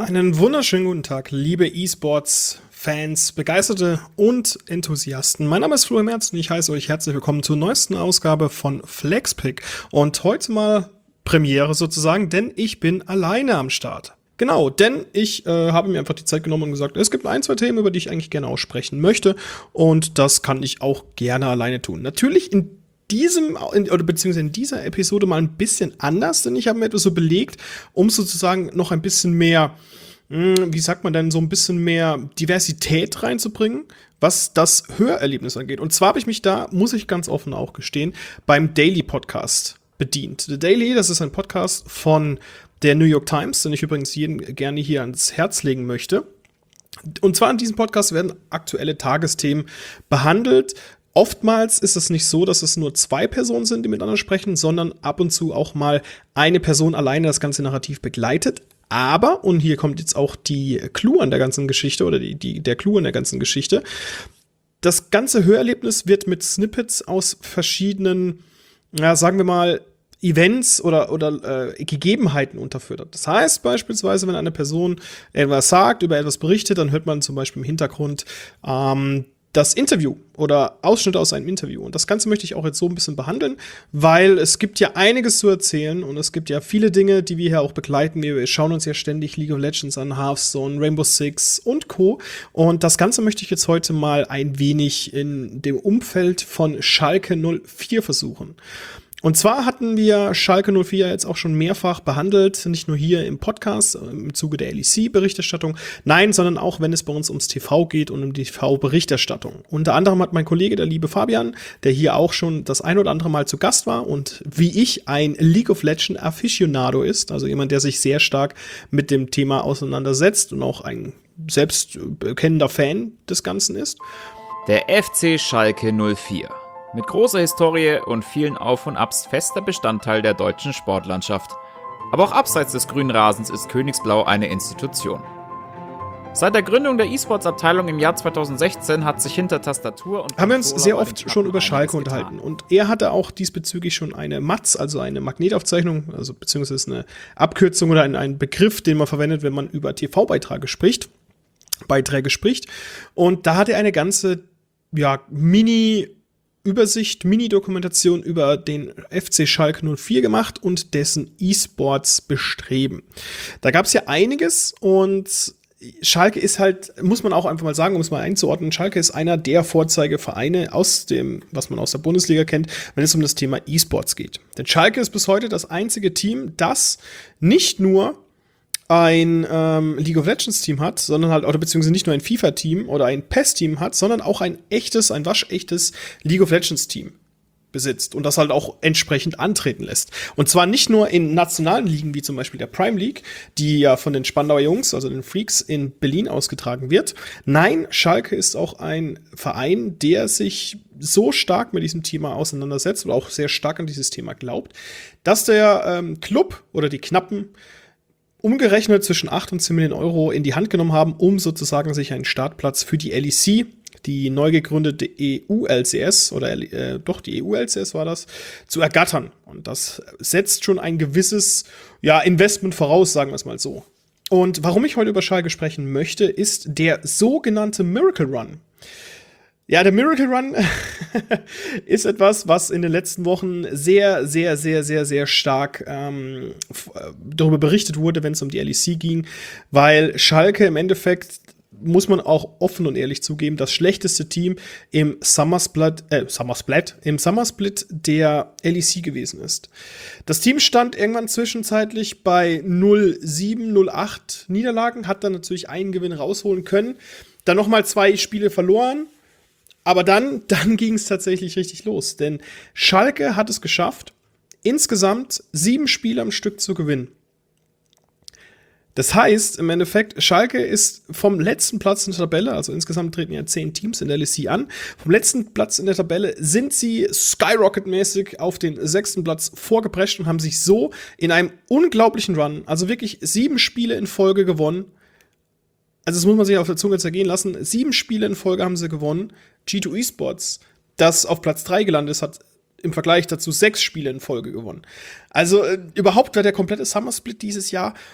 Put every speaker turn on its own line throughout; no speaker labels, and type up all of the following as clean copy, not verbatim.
Einen wunderschönen guten Tag, liebe E-Sports-Fans, Begeisterte und Enthusiasten. Mein Name ist Florian Merz und ich heiße euch herzlich willkommen zur neuesten Ausgabe von FlexPick. Und heute mal Premiere sozusagen, denn ich bin alleine am Start. Genau, denn ich habe mir einfach die Zeit genommen und gesagt, es gibt ein, zwei Themen, über die ich eigentlich gerne aussprechen möchte. Und das kann ich auch gerne alleine tun. Natürlich in dieser Episode mal ein bisschen anders, denn ich habe mir etwas so belegt, um sozusagen noch ein bisschen mehr, wie sagt man denn, so ein bisschen mehr Diversität reinzubringen, was das Hörerlebnis angeht. Und zwar habe ich mich da, muss ich ganz offen auch gestehen, beim Daily Podcast bedient. The Daily, das ist ein Podcast von der New York Times, den ich übrigens jedem gerne hier ans Herz legen möchte. Und zwar in diesem Podcast werden aktuelle Tagesthemen behandelt. Oftmals ist es nicht so, dass es nur zwei Personen sind, die miteinander sprechen, sondern ab und zu auch mal eine Person alleine das ganze Narrativ begleitet. Aber, und hier kommt jetzt auch die Clou an der ganzen Geschichte oder der Clou an der ganzen Geschichte, das ganze Hörerlebnis wird mit Snippets aus verschiedenen, ja, sagen wir mal, Events oder Gegebenheiten unterfüttert. Das heißt beispielsweise, wenn eine Person etwas sagt, über etwas berichtet, dann hört man zum Beispiel im Hintergrund das Interview oder Ausschnitte aus einem Interview. Und das Ganze möchte ich auch jetzt so ein bisschen behandeln, weil es gibt ja einiges zu erzählen und es gibt ja viele Dinge, die wir hier auch begleiten. Wir schauen uns ja ständig League of Legends an, Hearthstone, Rainbow Six und Co. Und das Ganze möchte ich jetzt heute mal ein wenig in dem Umfeld von Schalke 04 versuchen. Und zwar hatten wir Schalke 04 jetzt auch schon mehrfach behandelt, nicht nur hier im Podcast im Zuge der LEC-Berichterstattung, nein, sondern auch, wenn es bei uns ums TV geht und um die TV-Berichterstattung. Unter anderem hat mein Kollege, der liebe Fabian, der hier auch schon das ein oder andere Mal zu Gast war und wie ich ein League of Legends Aficionado ist, also jemand, der sich sehr stark mit dem Thema auseinandersetzt und auch ein selbst bekennender Fan des Ganzen ist.
Der FC Schalke 04. Mit großer Historie und vielen Auf und Abs fester Bestandteil der deutschen Sportlandschaft. Aber auch abseits des grünen Rasens ist Königsblau eine Institution. Seit der Gründung der E-Sports-Abteilung im Jahr 2016 hat sich hinter Tastatur und
haben wir uns sehr oft schon über Schalke unterhalten. Und er hatte auch diesbezüglich schon eine MATS, also eine Magnetaufzeichnung, also beziehungsweise eine Abkürzung oder ein Begriff, den man verwendet, wenn man über TV-Beiträge spricht. Und da hat er eine ganze, ja, Mini-Dokumentation über den FC Schalke 04 gemacht und dessen E-Sports-Bestreben. Da gab es ja einiges und Schalke ist halt, muss man auch einfach mal sagen, um es mal einzuordnen, Schalke ist einer der Vorzeigevereine aus dem, was man aus der Bundesliga kennt, wenn es um das Thema E-Sports geht. Denn Schalke ist bis heute das einzige Team, das nicht nur ein League of Legends Team hat, sondern halt, oder beziehungsweise nicht nur ein FIFA-Team oder ein PES-Team hat, sondern auch ein waschechtes League of Legends Team besitzt und das halt auch entsprechend antreten lässt. Und zwar nicht nur in nationalen Ligen, wie zum Beispiel der Prime League, die ja von den Spandauer Jungs, also den Freaks in Berlin ausgetragen wird. Nein, Schalke ist auch ein Verein, der sich so stark mit diesem Thema auseinandersetzt oder auch sehr stark an dieses Thema glaubt, dass der Club oder die Knappen umgerechnet zwischen 8 und 10 Millionen Euro in die Hand genommen haben, um sozusagen sich einen Startplatz für die LEC, die neu gegründete EU-LCS, oder die EU-LCS war das, zu ergattern. Und das setzt schon ein gewisses, ja, Investment voraus, sagen wir es mal so. Und warum ich heute über Schalke sprechen möchte, ist der sogenannte Miracle Run. Ja, der Miracle Run ist etwas, was in den letzten Wochen sehr, sehr, sehr, sehr, sehr stark darüber berichtet wurde, wenn es um die LEC ging, weil Schalke im Endeffekt, muss man auch offen und ehrlich zugeben, das schlechteste Team im Summersplit der LEC gewesen ist. Das Team stand irgendwann zwischenzeitlich bei 0-7, 0-8 Niederlagen, hat dann natürlich einen Gewinn rausholen können, dann nochmal 2 Spiele verloren. Aber dann ging es tatsächlich richtig los, denn Schalke hat es geschafft, insgesamt 7 Spiele am Stück zu gewinnen. Das heißt, im Endeffekt, Schalke ist vom letzten Platz in der Tabelle, also insgesamt treten ja 10 Teams in der LEC an, vom letzten Platz in der Tabelle sind sie skyrocket-mäßig auf den 6. Platz vorgeprescht und haben sich so in einem unglaublichen Run, also wirklich 7 Spiele in Folge gewonnen. Also das muss man sich auf der Zunge zergehen lassen. 7 Spiele in Folge haben sie gewonnen. G2 Esports, das auf Platz 3 gelandet ist, hat im Vergleich dazu 6 Spiele in Folge gewonnen. Also überhaupt war der komplette Summer Split dieses Jahr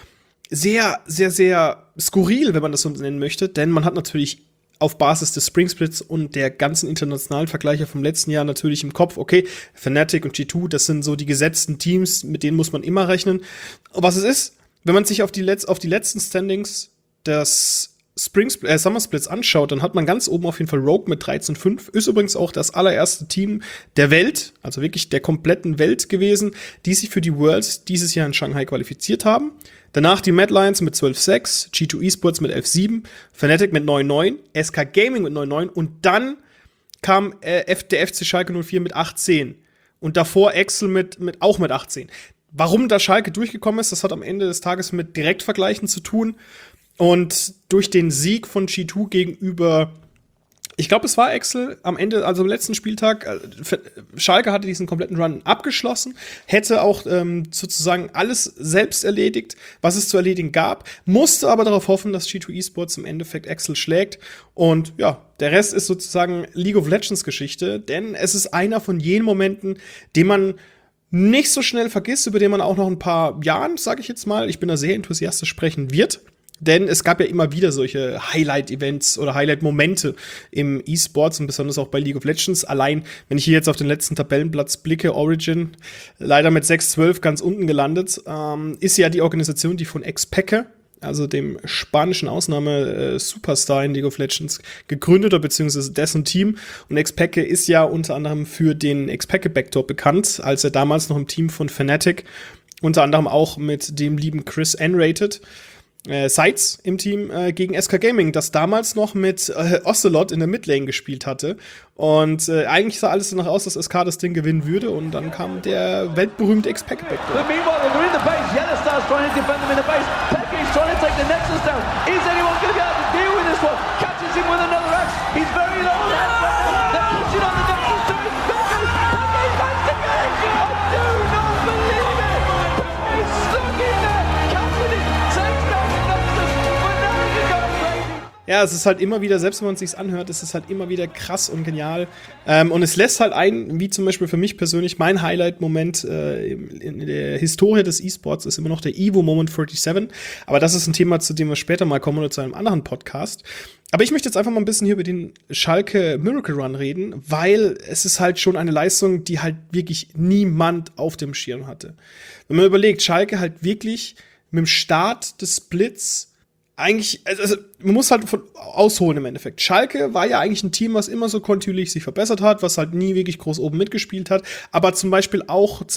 sehr, sehr, sehr skurril, wenn man das so nennen möchte, denn man hat natürlich auf Basis des Spring Splits und der ganzen internationalen Vergleiche vom letzten Jahr natürlich im Kopf, okay, Fnatic und G2, das sind so die gesetzten Teams, mit denen muss man immer rechnen. Was es ist, wenn man sich auf die letzten Standings des Summer Splits anschaut, dann hat man ganz oben auf jeden Fall Rogue mit 13,5. Ist übrigens auch das allererste Team der Welt, also wirklich der kompletten Welt gewesen, die sich für die Worlds dieses Jahr in Shanghai qualifiziert haben. Danach die Mad Lions mit 12,6, G2 Esports mit 11,7, Fnatic mit 9,9, SK Gaming mit 9,9 und dann kam der FC Schalke 04 mit 8,10 und davor Excel auch mit 18. Warum da Schalke durchgekommen ist, das hat am Ende des Tages mit Direktvergleichen zu tun. Und durch den Sieg von G2 gegenüber, ich glaube, es war Excel am Ende, also am letzten Spieltag, Schalke hatte diesen kompletten Run abgeschlossen, hätte auch sozusagen alles selbst erledigt, was es zu erledigen gab, musste aber darauf hoffen, dass G2 Esports im Endeffekt Excel schlägt. Und ja, der Rest ist sozusagen League of Legends Geschichte, denn es ist einer von jenen Momenten, den man nicht so schnell vergisst, über den man auch noch ein paar Jahren, sage ich jetzt mal, ich bin da sehr enthusiastisch sprechen wird. Denn es gab ja immer wieder solche Highlight-Events oder Highlight-Momente im E-Sports und besonders auch bei League of Legends. Allein, wenn ich hier jetzt auf den letzten Tabellenplatz blicke, Origin, leider mit 6-12 ganz unten gelandet, ist ja die Organisation, die von Xpeke, also dem spanischen Ausnahme-Superstar in League of Legends, gegründet oder beziehungsweise dessen Team. Und Xpeke ist ja unter anderem für den Xpeke-Backdoor bekannt, als er damals noch im Team von Fnatic, unter anderem auch mit dem lieben Chris N-Rated, Sides im Team gegen SK Gaming, das damals noch mit Ocelot in der Midlane gespielt hatte. Und eigentlich sah alles danach aus, dass SK das Ding gewinnen würde. Und dann kam der weltberühmte X-Pack back. Ja, es ist halt immer wieder, selbst wenn man es sich anhört, es ist halt immer wieder krass und genial. Und es lässt halt ein, wie zum Beispiel für mich persönlich, mein Highlight-Moment in der Historie des E-Sports ist immer noch der Evo Moment 47. Aber das ist ein Thema, zu dem wir später mal kommen oder zu einem anderen Podcast. Aber ich möchte jetzt einfach mal ein bisschen hier über den Schalke Miracle Run reden, weil es ist halt schon eine Leistung, die halt wirklich niemand auf dem Schirm hatte. Wenn man überlegt, Schalke halt wirklich mit dem Start des Splits eigentlich, also man muss halt ausholen im Endeffekt. Schalke war ja eigentlich ein Team, was immer so kontinuierlich sich verbessert hat, was halt nie wirklich groß oben mitgespielt hat, aber zum Beispiel auch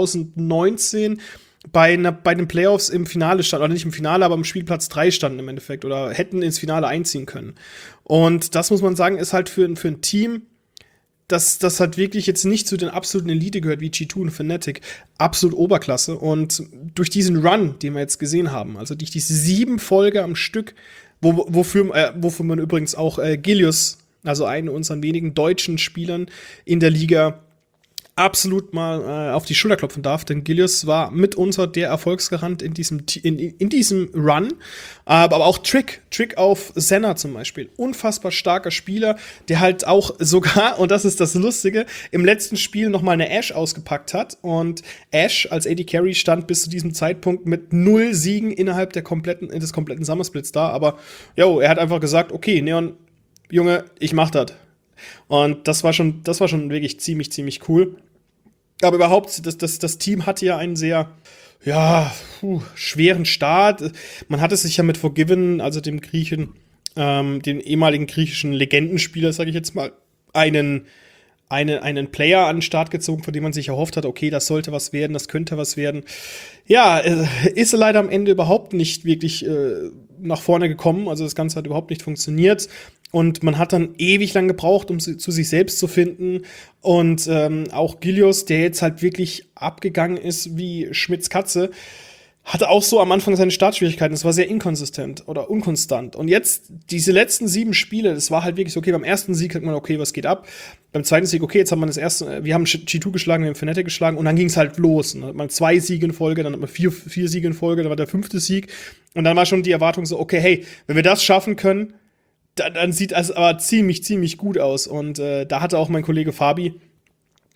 2019 bei den Playoffs im Finale stand, oder nicht im Finale, aber am Spielplatz 3 standen im Endeffekt oder hätten ins Finale einziehen können. Und das muss man sagen, ist halt für ein Team, das halt wirklich jetzt nicht zu den absoluten Elite gehört, wie G2 und Fnatic, absolut Oberklasse. Und durch diesen Run, den wir jetzt gesehen haben, also durch diese 7 Folge am Stück, wofür man übrigens auch Gilius, also einen unserer wenigen deutschen Spielern in der Liga, absolut mal auf die Schulter klopfen darf, denn Gilius war mitunter der Erfolgsgarant in diesem Run, aber auch Trick auf Senna zum Beispiel, unfassbar starker Spieler, der halt auch sogar, und das ist das Lustige, im letzten Spiel noch mal eine Ashe ausgepackt hat und Ashe als AD Carry stand bis zu diesem Zeitpunkt mit 0 Siegen innerhalb des kompletten Summer Splits da, aber er hat einfach gesagt, okay, Neon, Junge, ich mach das. Und das war schon wirklich ziemlich, ziemlich cool. Aber überhaupt, das Team hatte ja einen sehr, schweren Start. Man hatte sich ja mit Forgiven, also dem Griechen, den ehemaligen griechischen Legendenspieler, sage ich jetzt mal, einen Player an den Start gezogen, von dem man sich erhofft hat, okay, das sollte was werden, das könnte was werden. Ja, ist leider am Ende überhaupt nicht wirklich nach vorne gekommen. Also das Ganze hat überhaupt nicht funktioniert. Und man hat dann ewig lang gebraucht, um zu sich selbst zu finden. Und auch Gilius, der jetzt halt wirklich abgegangen ist wie Schmitz Katze, hatte auch so am Anfang seine Startschwierigkeiten. Es war sehr inkonsistent oder unkonstant. Und jetzt, diese letzten 7 Spiele, das war halt wirklich so, okay, beim ersten Sieg hat man, okay, was geht ab? Beim zweiten Sieg, okay, jetzt haben wir wir haben G2 geschlagen, wir haben Fnatic geschlagen und dann ging es halt los. Dann hat man 2 Siege in Folge, dann hat man 4 Siege in Folge, dann war der 5. Sieg. Und dann war schon die Erwartung so, okay, hey, wenn wir das schaffen können, dann sieht es aber ziemlich, ziemlich gut aus. Und da hatte auch mein Kollege Fabi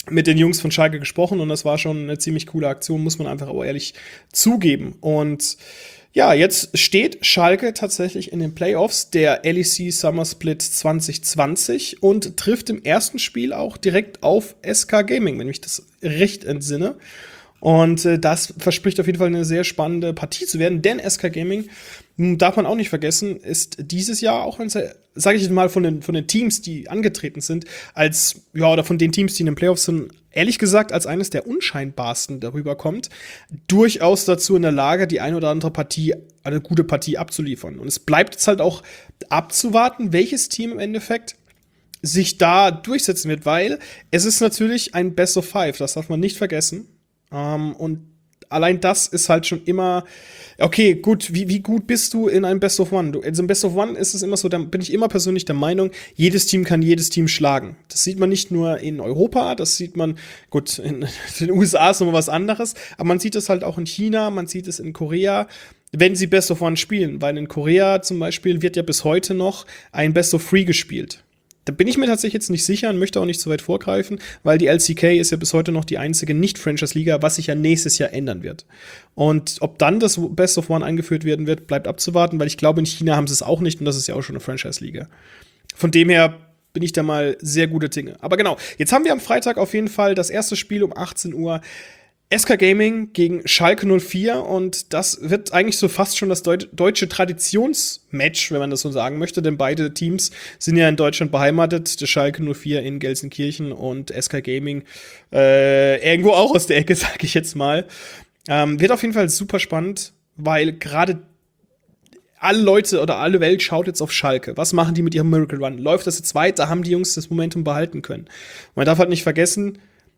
mit den Jungs von Schalke gesprochen und das war schon eine ziemlich coole Aktion, muss man einfach auch ehrlich zugeben. Und ja, jetzt steht Schalke tatsächlich in den Playoffs der LEC Summer Split 2020 und trifft im ersten Spiel auch direkt auf SK Gaming, wenn ich das recht entsinne. Und das verspricht auf jeden Fall eine sehr spannende Partie zu werden, denn SK Gaming, darf man auch nicht vergessen, ist dieses Jahr auch, sage ich mal, von den Teams, die angetreten sind, oder von den Teams, die in den Playoffs sind, ehrlich gesagt, als eines der unscheinbarsten darüber kommt, durchaus dazu in der Lage, die ein oder andere Partie, eine gute Partie abzuliefern. Und es bleibt jetzt halt auch abzuwarten, welches Team im Endeffekt sich da durchsetzen wird, weil es ist natürlich ein Best of Five, das darf man nicht vergessen. Und allein das ist halt schon immer, okay, gut, wie gut bist du in einem Best of One? Also im Best of One ist es immer so, da bin ich immer persönlich der Meinung, jedes Team kann jedes Team schlagen. Das sieht man nicht nur in Europa, das sieht man, gut, in den USA ist nochmal was anderes, aber man sieht es halt auch in China, man sieht es in Korea, wenn sie Best of One spielen, weil in Korea zum Beispiel wird ja bis heute noch ein Best of Three gespielt. Da bin ich mir tatsächlich jetzt nicht sicher und möchte auch nicht so weit vorgreifen, weil die LCK ist ja bis heute noch die einzige Nicht-Franchise-Liga, was sich ja nächstes Jahr ändern wird. Und ob dann das Best of One eingeführt werden wird, bleibt abzuwarten, weil ich glaube, in China haben sie es auch nicht und das ist ja auch schon eine Franchise-Liga. Von dem her bin ich da mal sehr gute Dinge. Aber genau, jetzt haben wir am Freitag auf jeden Fall das erste Spiel um 18 Uhr. SK Gaming gegen Schalke 04 und das wird eigentlich so fast schon das deutsche Traditionsmatch, wenn man das so sagen möchte, denn beide Teams sind ja in Deutschland beheimatet, der Schalke 04 in Gelsenkirchen und SK Gaming irgendwo auch aus der Ecke, sag ich jetzt mal. Wird auf jeden Fall super spannnt, weil gerade alle Leute oder alle Welt schaut jetzt auf Schalke. Was machen die mit ihrem Miracle Run? Läuft das jetzt weiter? Haben die Jungs das Momentum behalten können? Man darf halt nicht vergessen,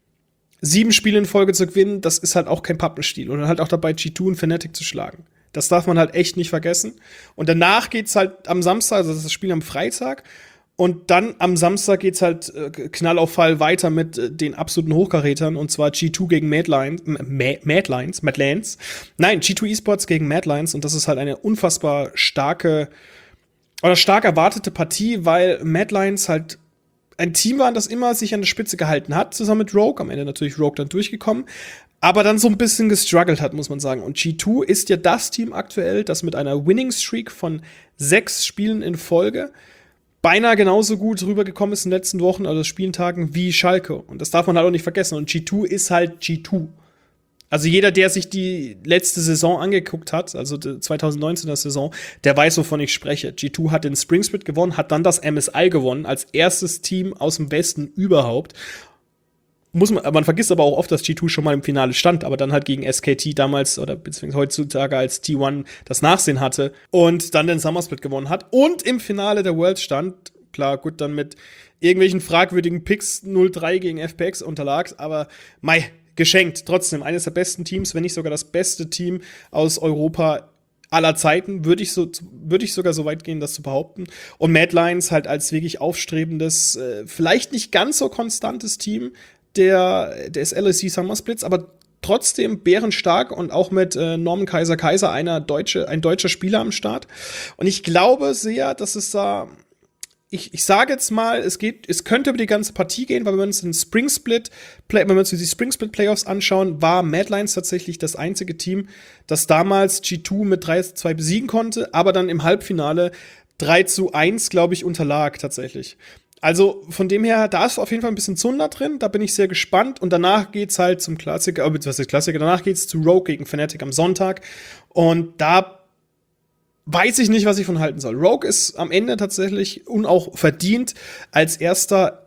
7 Spiele in Folge zu gewinnen, das ist halt auch kein Pappenstiel. Und dann halt auch dabei G2 und Fnatic zu schlagen. Das darf man halt echt nicht vergessen. Und danach geht's halt am Samstag, also das ist das Spiel am Freitag. Und dann am Samstag geht's halt Knall auf Fall weiter mit den absoluten Hochkarätern. Und zwar G2 gegen Madlines. Nein, G2 Esports gegen Madlines. Und das ist halt eine unfassbar stark erwartete Partie, weil Madlines halt ein Team waren, das immer sich an der Spitze gehalten hat, zusammen mit Rogue. Am Ende natürlich Rogue dann durchgekommen, aber dann so ein bisschen gestruggelt hat, muss man sagen. Und G2 ist ja das Team aktuell, das mit einer Winning Streak von 6 Spielen in Folge beinahe genauso gut rübergekommen ist in den letzten Wochen, also Spieltagen, wie Schalke. Und das darf man halt auch nicht vergessen. Und G2 ist halt G2. Also jeder, der sich die letzte Saison angeguckt hat, also die 2019er Saison, der weiß, wovon ich spreche. G2 hat den Spring Split gewonnen, hat dann das MSI gewonnen, als erstes Team aus dem Westen überhaupt. Man vergisst aber auch oft, dass G2 schon mal im Finale stand, aber dann halt gegen SKT damals oder beziehungsweise heutzutage als T1 das Nachsehen hatte und dann den Summer Split gewonnen hat und im Finale der World stand. Klar, gut, dann mit irgendwelchen fragwürdigen Picks 0-3 gegen FPX unterlag, aber geschenkt. Trotzdem eines der besten Teams, wenn nicht sogar das beste Team aus Europa aller Zeiten, würde ich sogar so weit gehen, das zu behaupten. Und Madlines halt als wirklich aufstrebendes, vielleicht nicht ganz so konstantes Team des LEC Summer Splits, aber trotzdem bärenstark und auch mit Norman Kaiser, ein deutscher Spieler am Start. Und ich glaube sehr, dass es da Ich sage jetzt mal, es könnte über die ganze Partie gehen, weil wenn wir uns die Spring Split Playoffs anschauen, war Madlines tatsächlich das einzige Team, das damals G2 mit 3-2 besiegen konnte, aber dann im Halbfinale 3-1, glaube ich, unterlag tatsächlich. Also von dem her, da ist auf jeden Fall ein bisschen Zunder drin, da bin ich sehr gespannt und danach geht's halt zum Klassiker, danach geht's zu Rogue gegen Fnatic am Sonntag und da weiß ich nicht, was ich von halten soll. Rogue ist am Ende tatsächlich und auch verdient als erster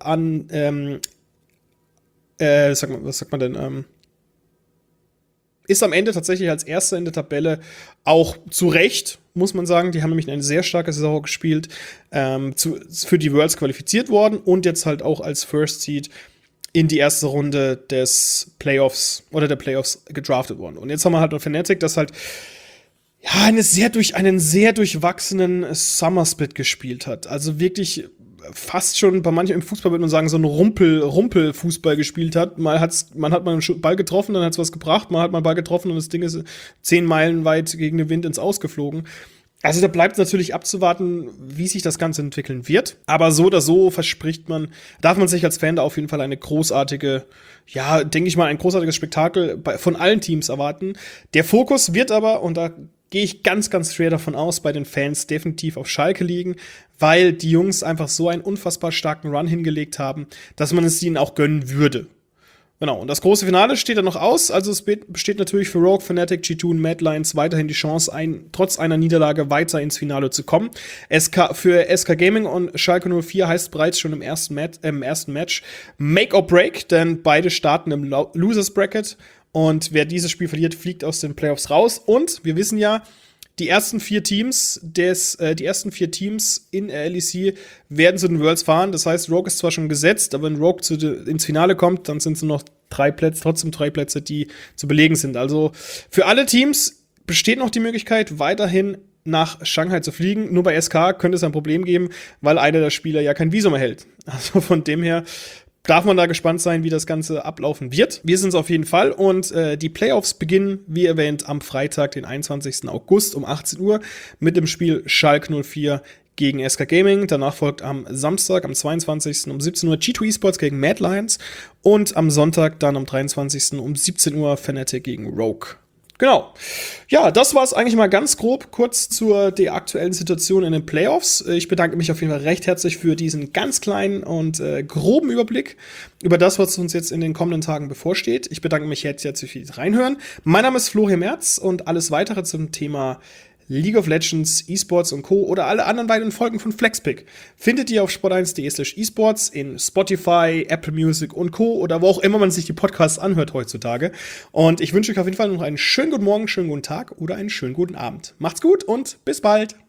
was sagt man denn? Ist am Ende tatsächlich als erster in der Tabelle auch zu Recht, muss man sagen. Die haben nämlich eine sehr starke Saison gespielt, für die Worlds qualifiziert worden und jetzt halt auch als First Seed in die erste Runde des Playoffs oder der Playoffs gedraftet worden. Und jetzt haben wir halt noch Fnatic, das halt einen sehr durchwachsenen Summer Split gespielt hat. Also wirklich fast schon, bei manchen im Fußball würde man sagen, so ein Rumpel-Fußball gespielt hat. Man hat mal einen Ball getroffen, dann hat es was gebracht, man hat mal einen Ball getroffen und das Ding ist 10 Meilen weit gegen den Wind ins Ausgeflogen. Also da bleibt natürlich abzuwarten, wie sich das Ganze entwickeln wird. Aber so oder so darf man sich als Fan da auf jeden Fall eine großartige, ja, denke ich mal, ein großartiges Spektakel von allen Teams erwarten. Der Fokus wird aber, und da gehe ich ganz, ganz schwer davon aus, bei den Fans definitiv auf Schalke liegen, weil die Jungs einfach so einen unfassbar starken Run hingelegt haben, dass man es ihnen auch gönnen würde. Genau, und das große Finale steht dann noch aus. Also es besteht natürlich für Rogue, Fnatic, G2 und Mad Lions weiterhin die Chance, trotz einer Niederlage weiter ins Finale zu kommen. Für SK Gaming und Schalke 04 heißt bereits schon im ersten Match Make or Break, denn beide starten im Losers Bracket. Und wer dieses Spiel verliert, fliegt aus den Playoffs raus. Und wir wissen ja, die ersten vier Teams in der LEC werden zu den Worlds fahren. Das heißt, Rogue ist zwar schon gesetzt, aber wenn Rogue ins Finale kommt, dann sind es nur noch trotzdem drei Plätze, die zu belegen sind. Also für alle Teams besteht noch die Möglichkeit, weiterhin nach Shanghai zu fliegen. Nur bei SK könnte es ein Problem geben, weil einer der Spieler ja kein Visum erhält. Also von dem her darf man da gespannt sein, wie das Ganze ablaufen wird. Wir sind es auf jeden Fall und die Playoffs beginnen, wie erwähnt, am Freitag, den 21. August um 18 Uhr mit dem Spiel Schalke 04 gegen SK Gaming. Danach folgt am Samstag, am 22. um 17 Uhr G2 Esports gegen Mad Lions und am Sonntag dann am 23. um 17 Uhr Fnatic gegen Rogue. Genau. Ja, das war es eigentlich mal ganz grob kurz zur der aktuellen Situation in den Playoffs. Ich bedanke mich auf jeden Fall recht herzlich für diesen ganz kleinen und groben Überblick über das, was uns jetzt in den kommenden Tagen bevorsteht. Ich bedanke mich herzlich fürs Reinhören. Mein Name ist Florian Merz und alles weitere zum Thema League of Legends, eSports und Co. oder alle anderen weiteren Folgen von Flexpick findet ihr auf sport1.de/esports, in Spotify, Apple Music und Co. oder wo auch immer man sich die Podcasts anhört heutzutage. Und ich wünsche euch auf jeden Fall noch einen schönen guten Morgen, schönen guten Tag oder einen schönen guten Abend. Macht's gut und bis bald!